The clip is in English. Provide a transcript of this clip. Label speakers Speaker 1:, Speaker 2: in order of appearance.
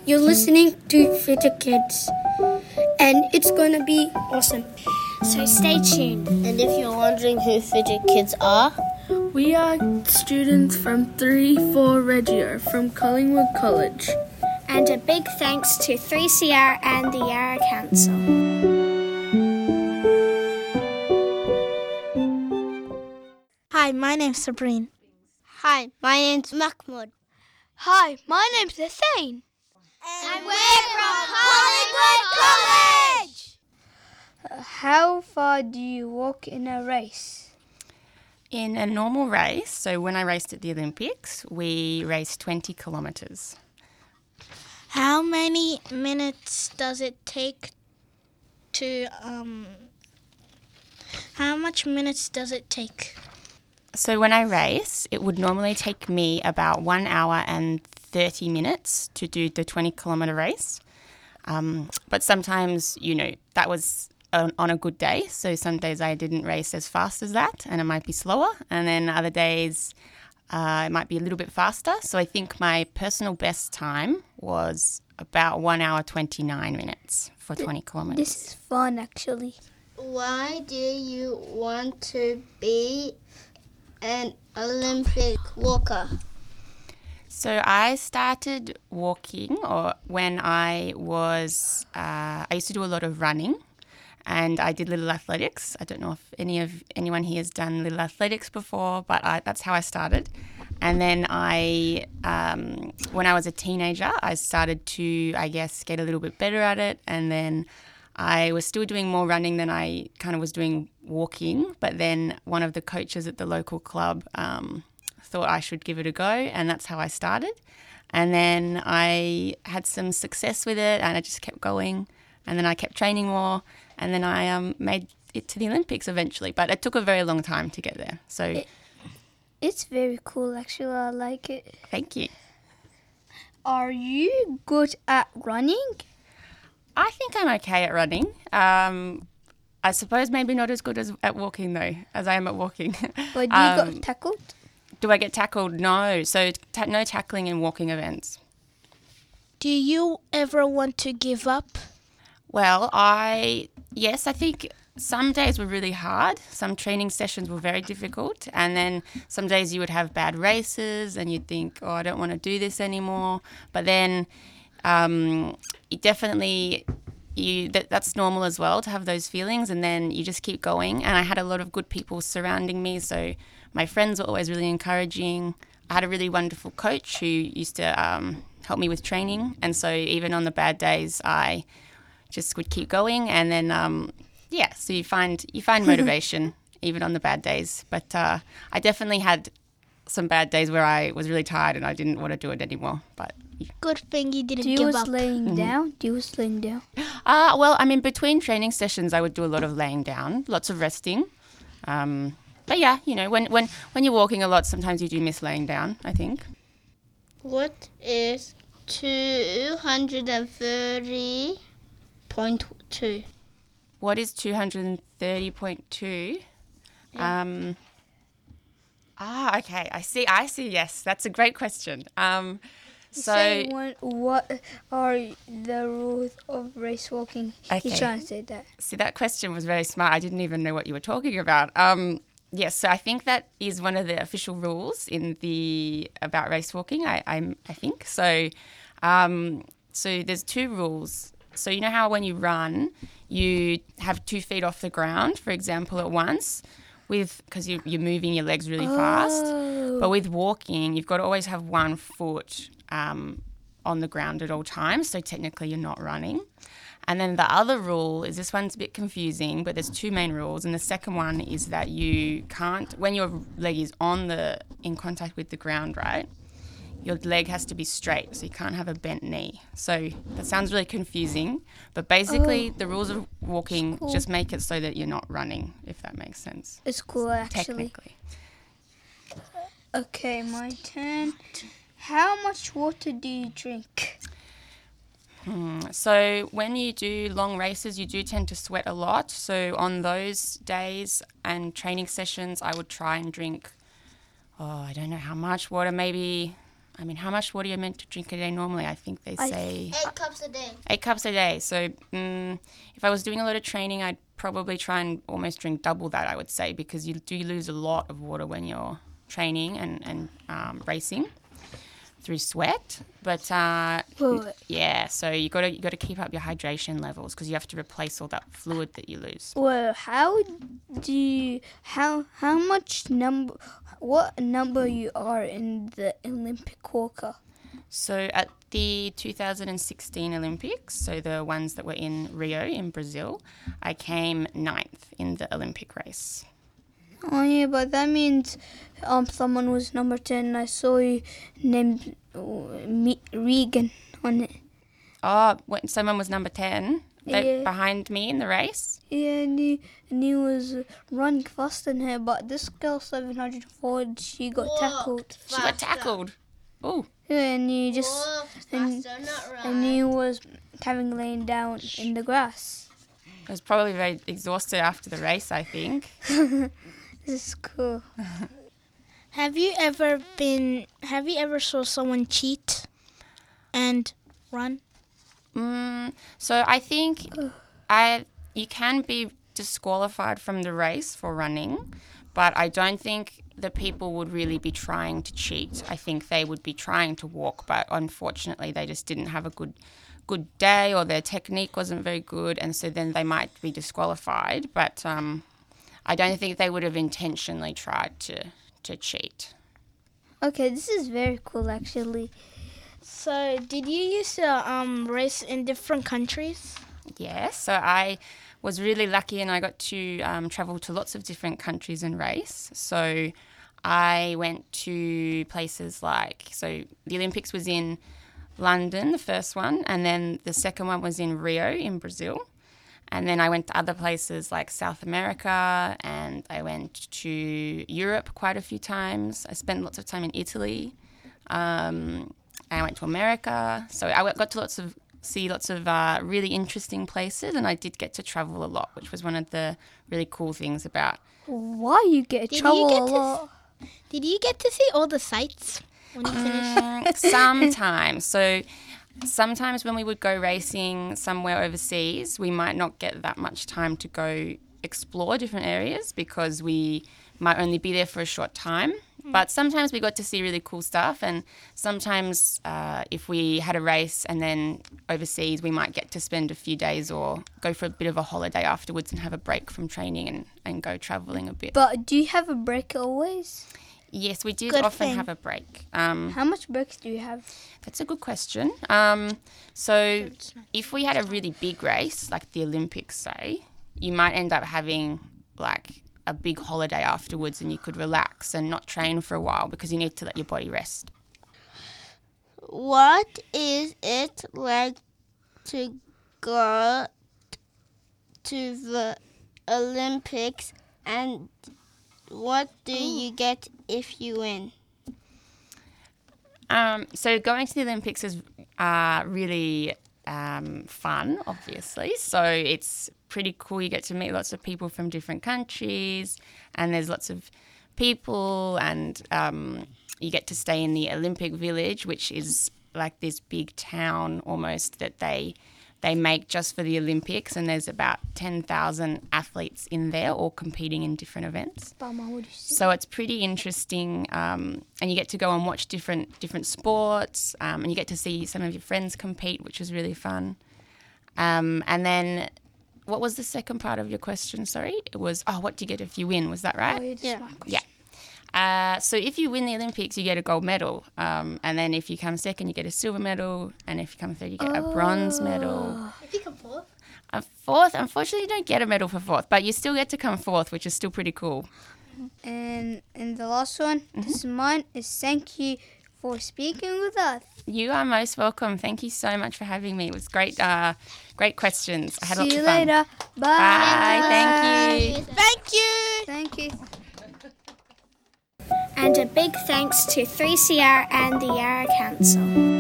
Speaker 1: You're listening to Fitter Kids, and it's going to be awesome.
Speaker 2: So stay tuned.
Speaker 3: And if you're wondering who Fitter Kids are,
Speaker 4: we are students from 3-4 Reggio from Collingwood College.
Speaker 2: And a big thanks to 3CR and the Yarra Council.
Speaker 5: Hi, my name's Sabrine.
Speaker 3: Hi, my name's Mahmoud.
Speaker 6: Hi, my name's Hussein.
Speaker 7: And we're from Collingwood College!
Speaker 6: How far do you walk in a race?
Speaker 8: In a normal race, so when I raced at the Olympics, we raced 20 kilometres.
Speaker 5: How many minutes does it take to, how much minutes does it take?
Speaker 8: So when I race, it would normally take me about 1 hour and 30 minutes to do the 20-kilometre race. But sometimes, that was on a good day. So some days I didn't race as fast as that and it might be slower. And then other days it might be a little bit faster. So I think my personal best time was about 1 hour 29 minutes for 20 kilometres.
Speaker 6: This is fun, actually.
Speaker 3: Why do you want to be an Olympic walker?
Speaker 8: So I started walking when I used to do a lot of running and I did little athletics. I don't know if anyone here has done little athletics before, but that's how I started. And then when I was a teenager, I started to, get a little bit better at it. And then I was still doing more running than I kind of was doing walking. But then one of the coaches at the local club thought I should give it a go, and that's how I started. And then I had some success with it, and I just kept going. And then I kept training more, and then I made it to the Olympics eventually. But it took a very long time to get there. So
Speaker 6: it's very cool, actually. I like it.
Speaker 8: Thank you.
Speaker 6: Are you good at running?
Speaker 8: I think I'm okay at running. I suppose maybe not as good at walking, though, as I am at walking.
Speaker 6: But do you got tackled?
Speaker 8: Do I get tackled? No. So no tackling in walking events.
Speaker 5: Do you ever want to give up?
Speaker 8: Well, yes, I think some days were really hard. Some training sessions were very difficult. And then some days you would have bad races and you'd think, I don't want to do this anymore. But then that's normal as well to have those feelings, and then you just keep going. And I had a lot of good people surrounding me, so my friends were always really encouraging. I had a really wonderful coach who used to help me with training, and so even on the bad days I just would keep going. And then so you find motivation even on the bad days. But I definitely had some bad days where I was really tired and I didn't want to do it anymore. But
Speaker 5: good thing you didn't
Speaker 6: give up.
Speaker 5: down?
Speaker 6: Do you was laying down?
Speaker 8: Between training sessions, I would do a lot of laying down, lots of resting. But yeah, when you're walking a lot, sometimes you do miss laying down, I think.
Speaker 3: What is 230.2?
Speaker 8: What is 230.2?
Speaker 3: Yeah.
Speaker 8: Okay. I see. Yes, that's a great question.
Speaker 6: What are the rules of race walking?
Speaker 8: Okay.
Speaker 6: He's trying to say that.
Speaker 8: See, that question was very smart. I didn't even know what you were talking about. Yes, so I think that is one of the official rules about race walking. I think so. So there's two rules. So you know how when you run, you have 2 feet off the ground, for example, at once, because you're moving your legs really fast. But with walking, you've got to always have 1 foot on the ground at all times. So technically, you're not running. And then the other rule is, this one's a bit confusing, but there's 2 main rules. And the second one is that you can't, when your leg is in contact with the ground, right, your leg has to be straight, so you can't have a bent knee. So that sounds really confusing, but basically the rules of walking just make it so that you're not running, if that makes sense.
Speaker 6: It's cool, actually.
Speaker 8: Technically.
Speaker 6: Okay, my turn. How much water do you drink?
Speaker 8: So when you do long races, you do tend to sweat a lot. So on those days and training sessions, I would try and drink, I don't know how much water, maybe I mean, how much water you're meant to drink a day normally? I think they say
Speaker 3: 8 cups a day.
Speaker 8: 8 cups a day. So if I was doing a lot of training, I'd probably try and almost drink double that, I would say, because you do lose a lot of water when you're training and racing through sweat. But yeah, so you got to keep up your hydration levels because you have to replace all that fluid that you lose.
Speaker 6: Well, what number you are in the Olympic walker?
Speaker 8: So at the 2016 Olympics, so the ones that were in Rio in Brazil, I came 9th in the Olympic race.
Speaker 6: Oh yeah, but that means someone was number 10. I saw you named Regan on it.
Speaker 8: Oh, someone was number 10
Speaker 6: Yeah.
Speaker 8: behind me in the race?
Speaker 6: Yeah, and he was running faster than her, but this girl 704, she got tackled.
Speaker 8: She got tackled. Oh.
Speaker 6: Yeah, and he just
Speaker 3: Faster, not right.
Speaker 6: and he was having laying down in the grass.
Speaker 8: I was probably very exhausted after the race, I think.
Speaker 6: This is cool.
Speaker 5: Have you ever saw someone cheat and run?
Speaker 8: So I think you can be disqualified from the race for running, but I don't think the people would really be trying to cheat. I think they would be trying to walk, but unfortunately they just didn't have a good day, or their technique wasn't very good, and so then they might be disqualified. But I don't think they would have intentionally tried to cheat.
Speaker 6: Okay, this is very cool actually.
Speaker 5: So, did you used to race in different countries?
Speaker 8: Yeah, so I was really lucky and I got to travel to lots of different countries and race. So I went to places so the Olympics was in London, the first one, and then the second one was in Rio in Brazil. And then I went to other places like South America, and I went to Europe quite a few times. I spent lots of time in Italy. I went to America. So I got to see lots of really interesting places, and I did get to travel a lot, which was one of the really cool things about.
Speaker 6: Why you get travel a lot?
Speaker 5: Did you get to see all the sights when you finished?
Speaker 8: Sometimes. So sometimes when we would go racing somewhere overseas, we might not get that much time to go explore different areas because we might only be there for a short time. But sometimes we got to see really cool stuff, and sometimes if we had a race and then overseas, we might get to spend a few days or go for a bit of a holiday afterwards and have a break from training and go travelling a bit.
Speaker 6: But do you have a break always?
Speaker 8: Yes, we did
Speaker 5: Good
Speaker 8: often
Speaker 5: thing.
Speaker 8: have a break.
Speaker 6: How much breaks do you have?
Speaker 8: That's a good question. So if we had a really big race, like the Olympics, say, you might end up having like a big holiday afterwards, and you could relax and not train for a while because you need to let your body rest.
Speaker 3: What is it like to go to the Olympics, and what do you get if you win?
Speaker 8: So going to the Olympics is really fun, obviously. So it's pretty cool. You get to meet lots of people from different countries, and there's lots of people, and you get to stay in the Olympic Village, which is like this big town almost that they make just for the Olympics, and there's about 10,000 athletes in there all competing in different events. So it's pretty interesting, and you get to go and watch different sports, and you get to see some of your friends compete, which is really fun. And then what was the second part of your question? Sorry, it was what do you get if you win? Was that right? Yeah. So if you win the Olympics, you get a gold medal, and then if you come second, you get a silver medal, and if you come third, you get a bronze medal.
Speaker 3: If you come fourth?
Speaker 8: Fourth, unfortunately, you don't get a medal for fourth, but you still get to come fourth, which is still pretty cool.
Speaker 6: And the last one, this is mine, is thank you for speaking with us.
Speaker 8: You are most welcome. Thank you so much for having me. It was great, great questions. I had lots
Speaker 6: See
Speaker 8: of
Speaker 6: you
Speaker 8: fun.
Speaker 6: later. Bye.
Speaker 8: Bye. Thank you.
Speaker 5: Thank you.
Speaker 6: Thank you.
Speaker 2: And a big thanks to 3CR and the Yarra Council.